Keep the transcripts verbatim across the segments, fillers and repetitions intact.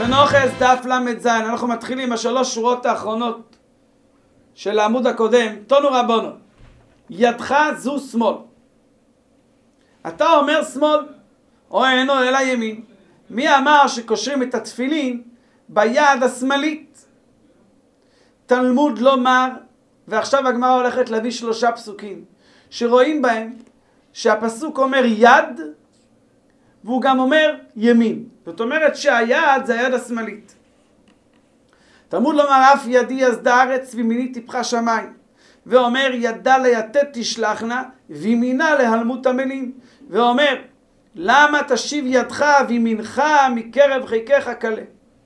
מנוחס דף למד זין, אנחנו מתחילים בשלוש שורות האחרונות של העמוד הקודם. תונו רבונו, ידך זו שמאל. אתה אומר שמאל, או אינו אלא ימין. מי אמר שקושרים את התפילין ביד השמאלית? תלמוד לומר, ועכשיו הגמרא הולכת להביא שלושה פסוקים שרואים בהם שהפסוק אומר יד והוא גם אומר ימין. זאת אומרת שהיד זה היד השמאלית. תלמוד לומר אף ידי יסד הארץ וימיני טיפחה שמיים, ואומר ידה ליתד תשלחנה וימינה להלמות עמלים, ואומר למה תשיב ידך וימינך מקרב חיכך קלה.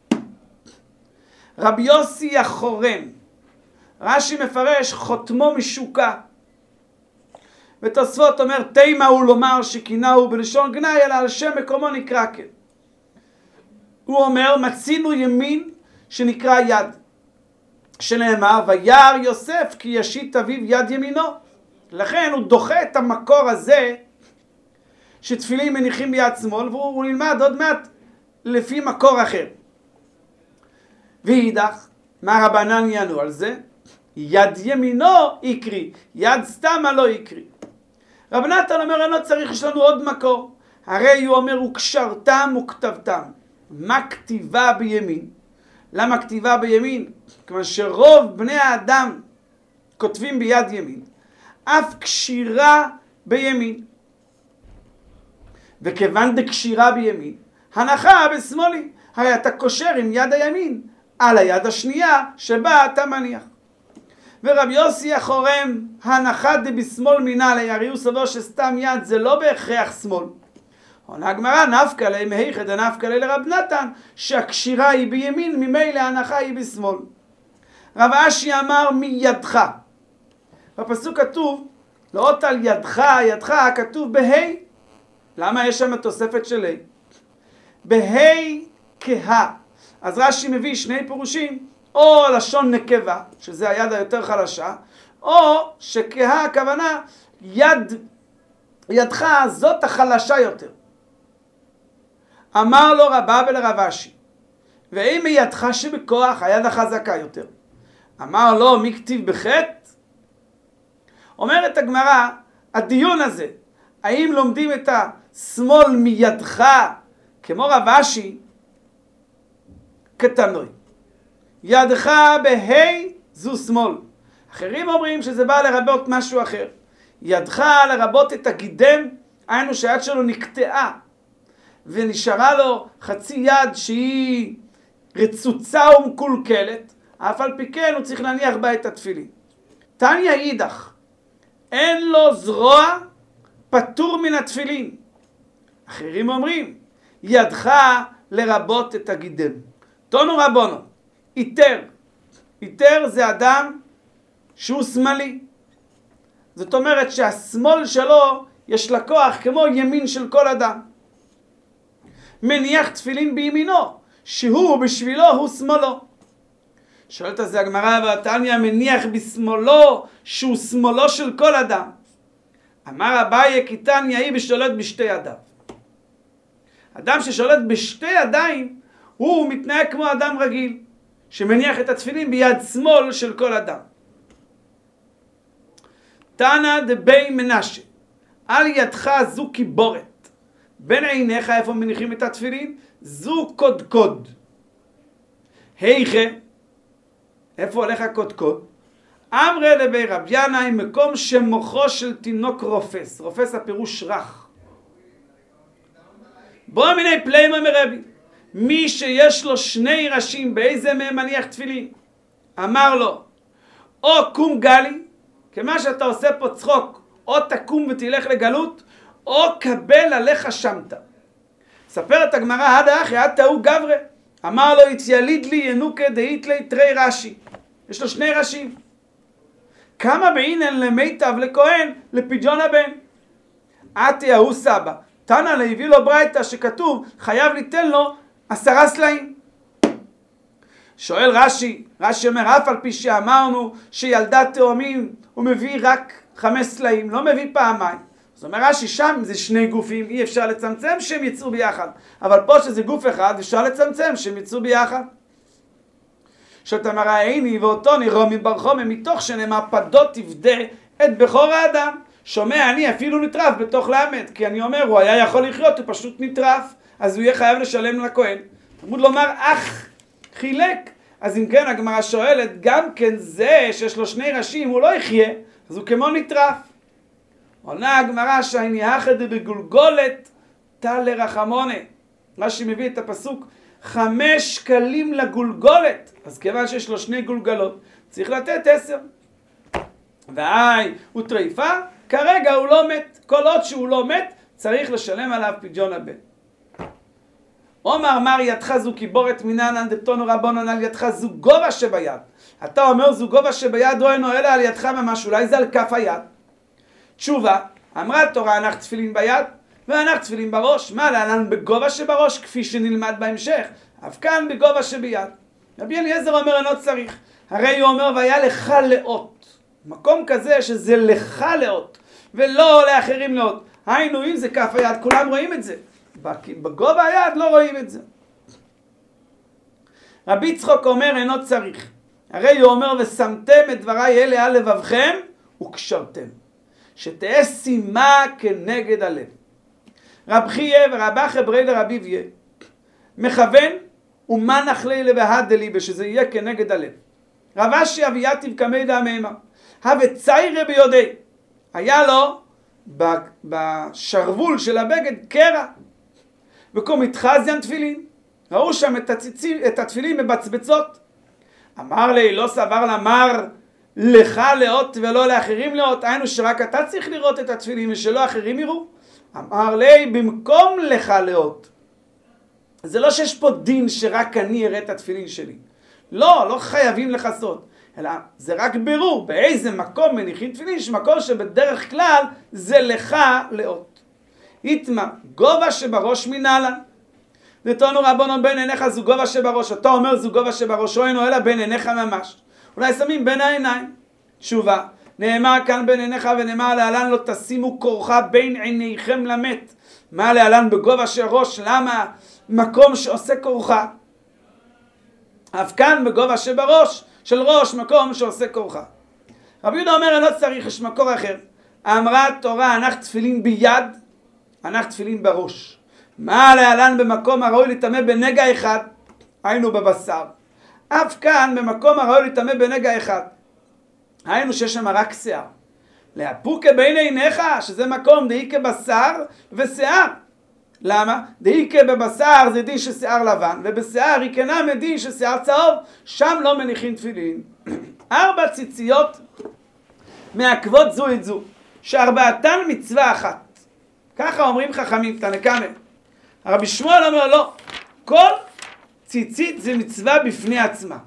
רבי יוסי החורם, רש"י מפרש חותמו משוקה, ותוספות אומר תימה הוא לומר שכינהו בלשון גנאי אלא על שם מקומו נקרא כן. הוא אומר מצינו ימין שנקרא יד, שנאמר וירא יוסף כי ישית אביו יד ימינו. לכן הוא דוחה את המקור הזה שתפילין מניחים ביד שמאל, והוא נלמד עוד מעט לפי מקור אחר. ואידך מה רבנן יענו על זה? יד ימינו יקרי, יד סתמה לא יקרי. רב נתן אומר אני לא צריך, יש לנו עוד מקור. הרי הוא אומר וקשרתם וכתבתם. מה כתיבה בימין? למה כתיבה בימין? כיוון שרוב בני האדם כותבים ביד ימין, אף קשירה בימין. וכיוון דקשירה בימין, הנחה בשמאלי. הרי אתה קושר עם יד הימין על היד השנייה שבה אתה מניח. ורבי יוסי החורם, הנחה דבשמאל מנהלי, הרי הוא סבור שסתם יד זה לא בהכרח שמאל. עונה הגמרא נפקא ליה מהיכא דנפקא ליה לרב נתן שהקשירה היא בימין, ממילא ההנחה היא בשמאל. רב אשי אמר מידך. בפסוק כתוב לא אות על ידך, ידך כתוב בה'. למה יש שם תוספת של ה'? בה' כהה. אז רש"י מביא שני פירושים, או לשון נקבה, שזה היד היותר חלשה, או שכהה הכוונה יד, ידך זאת החלשה יותר. אמר לו רבא ולרב אשי, ואם ידך שבכוח היד החזקה יותר. אמר לו מי כתיב בחטא? אומרת הגמרא, הדיון הזה, האם לומדים את השמאל מידך כמו רב אשי, כתנוי. ידך בה' זו שמאל. אחרים אומרים שזה בא לרבות משהו אחר. ידך לרבות את הגידם, היינו שהיד שלו נקטעה ונשארה לו חצי יד שהיא רצוצה ומקולקלת, אף על פי כן הוא צריך להניח בה את התפילין. תניא אידך, אין לו זרוע פטור מן התפילין. אחרים אומרים ידך לרבות את הגידם. תונו רבונו, איתר. איתר זה אדם שהוא שמאלי. זאת אומרת שהשמאל שלו יש לה כוח כמו ימין של כל אדם. מניח תפילין בימינו, שהוא בשבילו הוא שמאלו. שואלת על זה הגמרא והתניא מניח בשמאלו שהוא שמאלו של כל אדם. אמר אביי כי תניא היא בשולט בשתי ידיו. אדם ששולט בשתי ידיים הוא מתנהג כמו אדם רגיל שמניח את התפילין ביד שמאל של כל אדם. תנא דבי מנשה, על ידך זו קיבורת, בין עיניך איפה מניחים את התפילין? זו קודקוד. היכא, איפה הולך הקודקוד? אמרי לבי רב ינאי, מקום שמוחו של תינוק רופס. רופס הפירוש רך. בוא מיני פלימה מרבי, מי שיש לו שני ראשים, באיזה מהם מניח תפילין? אמר לו, או קום גלי, כמה שאתה עושה פה צחוק, או תקום ותלך לגלות, או קבל עליך שמת. ספרת הגמרא, הדה אחי, עד תאו גברה. אמר לו, יתיליד לי ינוקה דהית לי תרי רש"י. יש לו שני ראשים. כמה בעינן למיטב לכהן לפדיון הבן. עתי ההוא סבא. תנא להביא לו ברייתא שכתוב, חייב ליתן לו עשרה סלעים. שואל רש"י, רש"י אומר, אף על פי שאמרנו שילדה תאומים, הוא מביא רק חמש סלעים, לא מביא פעמיים. זאת אומרת ששם זה שני גופים, אי אפשר לצמצם שהם יצאו ביחד. אבל פה שזה גוף אחד, אפשר לצמצם שהם יצאו ביחד. שאתה מראה עיני ואותו נרומי ברחומי, מתוך שנאמר פדות תפדה את בכור האדם. שומע אני אפילו נטרף בתוך למד, כי אני אומר הוא היה יכול לחיות, הוא פשוט נטרף, אז הוא יהיה חייב לשלם לכהן. תלמוד לומר אך חילק. אז אם כן הגמרא שואלת, גם כן זה שיש לו שני ראשים הוא לא יחיה, אז הוא כמו נטרף. עונה הגמרא שהייני האחד בגולגולת תל לרחמונה. רש"י מביא את הפסוק חמש שקלים לגולגולת, אז כיוון שיש לו שני גולגלות צריך לתת עשר. והי הוא טריפה, כרגע הוא לא מת, כל עוד שהוא לא מת צריך לשלם עליו פדיון הבן. אומר מר ידך זו קיבורת מנהנן דתונו רבונן על ידך זו גובה שביד. אתה אומר זו גובה שביד או אינו אלא על ידך ממש, אולי זה על כף היד. תשובה, אמרה התורה הנח תפילין ביד והנח תפילין בראש. מה להלן בגובה שבראש כפי שנלמד בהמשך, אף כאן בגובה שביד. רבי אליעזר אומר אינו צריך, הרי הוא אומר והיה לך לאות. מקום כזה שזה לך לאות ולא לאחרים לאות. היינו אם זה כף היד כולם רואים את זה, בגובה היד לא רואים את זה. רבי יצחק אומר אינו צריך, הרי הוא אומר ושמתם את דבריי אלה על לבבכם וקשרתם, שתהיה שימה כנגד הלב. רב חייה ורב אחי ברי לרבי ויה מכוון ומה נחלי לבהד דליבה, שזה יהיה כנגד הלב. רב אשי אבייתיב כמי דאממה הווה ציירה ביודי, היה לו בשרוול של הבגד קרע, וקום התחזיין תפילין, ראו שם את, הציצים, את התפילין מבצבצות. אמר לי לא סבר למר לך לאות ולא לאחרים לאות, היינו שרק אתה צריך לראות את התפילין ושלא אחרים יראו. אמר לי במקום לך לאות, זה לא שיש פה דין שרק אני אראה את התפילין שלי, לא, לא חייבים לחסות, אלא זה רק בירור באיזה מקום מניחים תפילין, שמקום שבדרך כלל זה לך לאות. יתמה גובה שבראש מנהלן דתונו רבונן בין עיניך זו גובה שבראש. אתה אומר זו גובה שבראש או אינו אלא בין עיניך ממש, אולי שמים בין העיניים. תשובה, נאמר כאן בין עיניך ונאמר להלן לא תשימו כורחה בין עיניכם למת. מה להלן בגובה של ראש? למה מקום שעושה כורחה? אף כאן בגובה שבראש של ראש מקום שעושה כורחה. רבי יהודה אומר לא צריך, יש מקור אחר. אמרה התורה הנח תפילין ביד הנח תפילין בראש. מה להלן במקום הראוי לטמא בנגע אחד, היינו בבשר. אף כאן במקום הראוי לטמא בנגע אחד, היינו שיש שם רק שיער. להפוקה בין עיניך, שזה מקום דאיקה בשר ושיער. למה? דאיקה בבשר זה דין ששיער לבן, ובשיער יקנה מדין ששיער צהוב, שם לא מניחים תפילין. ארבע ציציות מעכבות זו את זו, שארבעתן מצווה אחת. ככה אומרים חכמים, תנא קמא. הרבי שמואל אומר לא, כל ציצית זה מצווה בפני עצמה.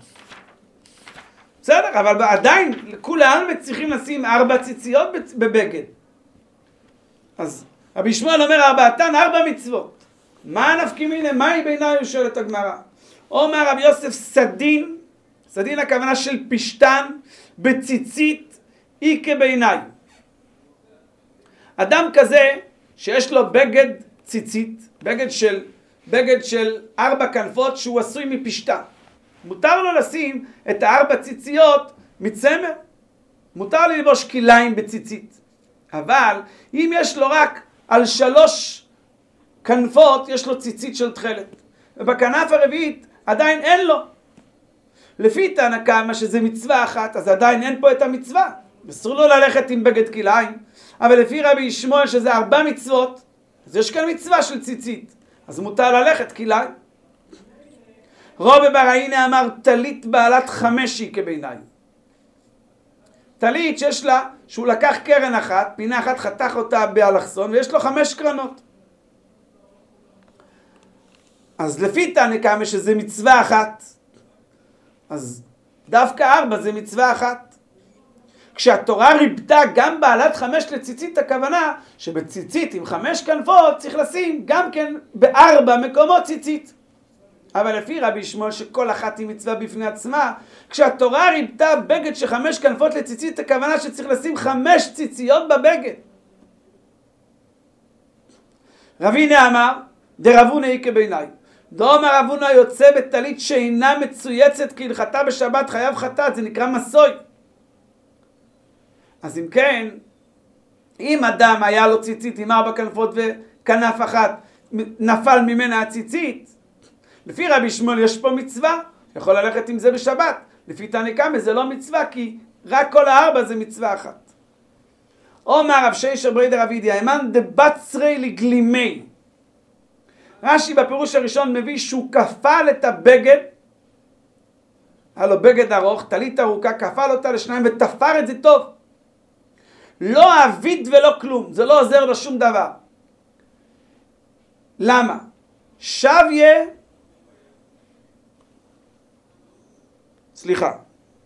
בסדר, אבל עדיין כולם צריכים לשים ארבע ציציות בבגד. אז רבי שמואל אומר ארבעתן ארבע מצוות. מה נפקא מינה? מהי בעיניי? שואלת הגמרא. אומר רבי יוסף סדין, סדין הכוונה של פשטן בציצית איקה בעיניי. אדם כזה שיש לו בגד ציצית, בגד של, בגד של ארבע כנפות שהוא עשוי מפשטן. מותר לו לשים את הארבע ציציות מצמר. מותר לי לבוש כליים בציצית. אבל אם יש לו רק על שלוש כנפות, יש לו ציצית של תכלת. ובכנף הרביעית עדיין אין לו. לפי תנא קמא שזה מצווה אחת, אז עדיין אין פה את המצווה. אסור לו ללכת עם בגד כליים. אבל לפי רבי ישמעאל שזה ארבע מצוות, אז יש כאן מצווה של ציצית. אז מותר ללכת כליים. רובי בר הנה אמר טלית בעלת חמשי כבעיניי. טלית שיש לה, שהוא לקח קרן אחת, פינה אחת חתך אותה באלכסון, ויש לו חמש קרנות. אז לפי תנא קמא שזה מצווה אחת, אז דווקא ארבע זה מצווה אחת. כשהתורה ריבתה גם בעלת חמש לציצית, הכוונה שבציצית עם חמש כנפות צריך לשים גם כן בארבע מקומות ציצית. אבל לפי רבי ישמעאל שכל אחת היא מצווה בפני עצמה, כשהתורה ריבתה בגד שחמש כנפות לציצית, הכוונה שצריך לשים חמש ציציות בבגד. רבינה אמר, דרבונה היא כביני. דאמר רבונה יוצא בטלית שאינה מצויצת כהלכתה בשבת חייב חטאת, זה נקרא מסוי. אז אם כן, אם אדם היה לו ציצית עם ארבע כנפות וכנף אחת, נפל ממנה הציצית, לפי רבי שמואל יש פה מצווה, יכול ללכת עם זה בשבת. לפי תנא קמא זה לא מצווה, כי רק כל הארבע זה מצווה אחת. אומר רב שיישר ברי דרב ידיה, אמן דבצרי לגלימי. רש"י בפירוש הראשון מביא שהוא כפל את הבגד, היה לו בגד ארוך, טלית ארוכה, כפל אותה לשניים ותפר את זה טוב. לא אביד ולא כלום, זה לא עוזר לו שום דבר. למה? שביה, סליחה,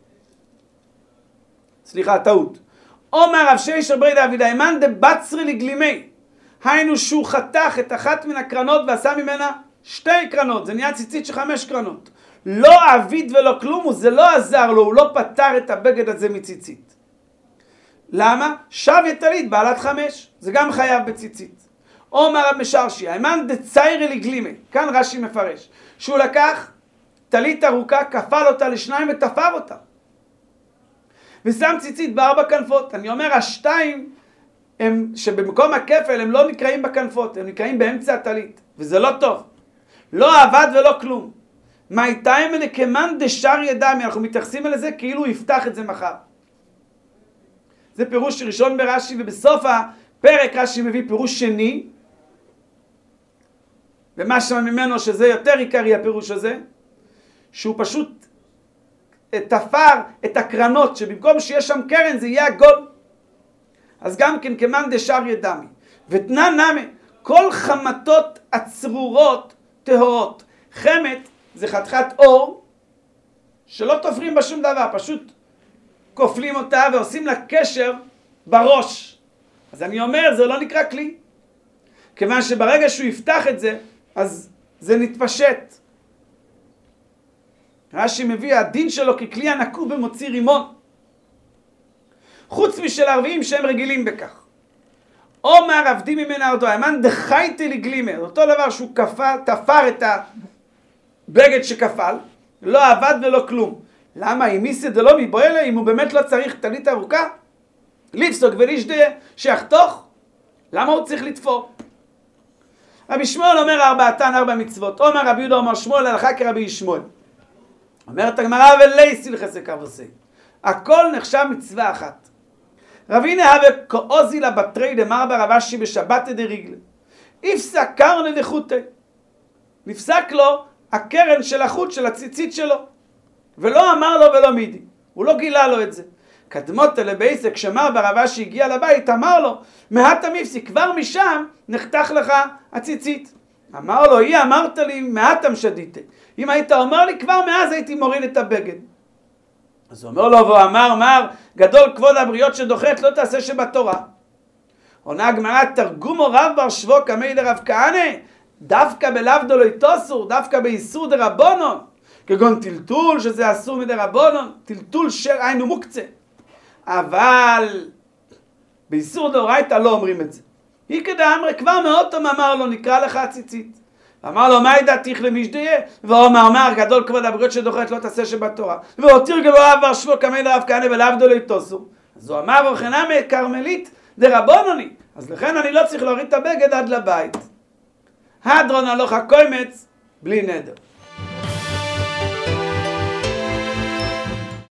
סליחה, טעות. אומר רב שיישר ברי דרב ידיה, אמן דבצרי לגלימי. היינו שהוא חתך את אחת מן הקרנות ועשה ממנה שתי קרנות, זה נהיה ציצית של חמש קרנות. לא אביד ולא כלום, וזה לא עזר לו, הוא לא פתר את הבגד הזה מציצית. למה? שביה טלית בעלת חמש, זה גם חייב בציצית. אומר רב משרשי, אמן דציירי לגלימי, כאן רש"י מפרש, שהוא לקח טלית ארוכה, כפל אותה לשניים ותפר אותה. ושם ציצית בארבע כנפות. אני אומר, השתיים הם, שבמקום הכפל הם לא נקראים בכנפות, הם נקראים באמצע הטלית, וזה לא טוב. לא עבד ולא כלום. מה איתה הם כמן דשר ידמי, אנחנו מתייחסים אל זה כאילו הוא יפתח את זה מחר. זה פירוש ראשון ברש"י, ובסוף הפרק רש"י מביא פירוש שני, ומה שם ממנו שזה יותר עיקרי הפירוש הזה, שהוא פשוט תפר את הקרנות, שבמקום שיש שם קרן זה יהיה עגול. אז גם כן כמן דשר ידמי. ותנא נמי, כל חמתות הצרורות טהורות. חמת זה חתיכת אור, שלא תופרים בה שום דבר, פשוט כופלים אותה ועושים לה קשר בראש. אז אני אומר, זה לא נקרא כלי. כיוון שברגע שהוא יפתח את זה, אז זה נתפשט. רש"י מביא, הדין שלו ככלי הנקוב במוציא רימון. חוץ משל ערבים שהם רגילים בכך. אומר עבדי ממנה ארדו, אמן דחייתי לגלימר. אותו דבר שהוא כפל, תפר את הבגד שכפל, לא עבד ולא כלום. למה? אם מיסא דלא מבועלה, אם הוא באמת לא צריך טלית ארוכה, לפסוק ולישדיה, שיחתוך. למה הוא צריך לתפור? רבי שמואל אומר ארבעתן ארבע מצוות. אומר רבי יהודה אומר שמואל הלכה כרבי ישמעאל. אומרת הגמרא ולייסי לחסק אבוסי. הכל נחשב מצווה אחת. רבי נהווה כאוזי לבטרי דמר ברב אשי בשבת דריגלה. יפסק קרנה דחוטי. נפסק לו הקרן של החוט של הציצית שלו. ולא אמר לו ולא מידי. הוא לא גילה לו את זה. קדמות לבייסק שמר ברב אשי הגיע לבית, אמר לו, מהת המפסי, כבר משם נחתך לך הציצית. אמר לו, היא אמרת לי, מהתם שדיתי. אם היית אומר לי, כבר מאז הייתי מוריד את הבגד. אז הוא אומר לו, והוא אמר, מר, גדול כבוד הבריות שדוחת, לא תעשה שבתורה. עונה הגמרא, תרגומו רב בר שבו כמי דרב כהנא, דווקא בלבדו לא יתוסור, דווקא באיסור דרבונון, כגון טלטול, שזה אסור מדרבונון, טלטול של היינו מוקצה. אבל באיסור דאורייתא לא אומרים את זה. היא כדאמרי, כבר מאותם אמר לו, נקרא לך הציצית. אמר לו, מה ידעתיך למשדיה? ואומר, אמר, גדול כבוד הבריות שדוחת לא תעשה שבתורה. והותיר גבוה רב בר שבו כמי דרב כהנא ולעבדו לא יתוסו. אז הוא אמר, וכנה מכרמלית דרבונוני. אז לכן אני לא צריך להוריד את הבגד עד לבית. הדרון הלוך הקוימץ, בלי נדר.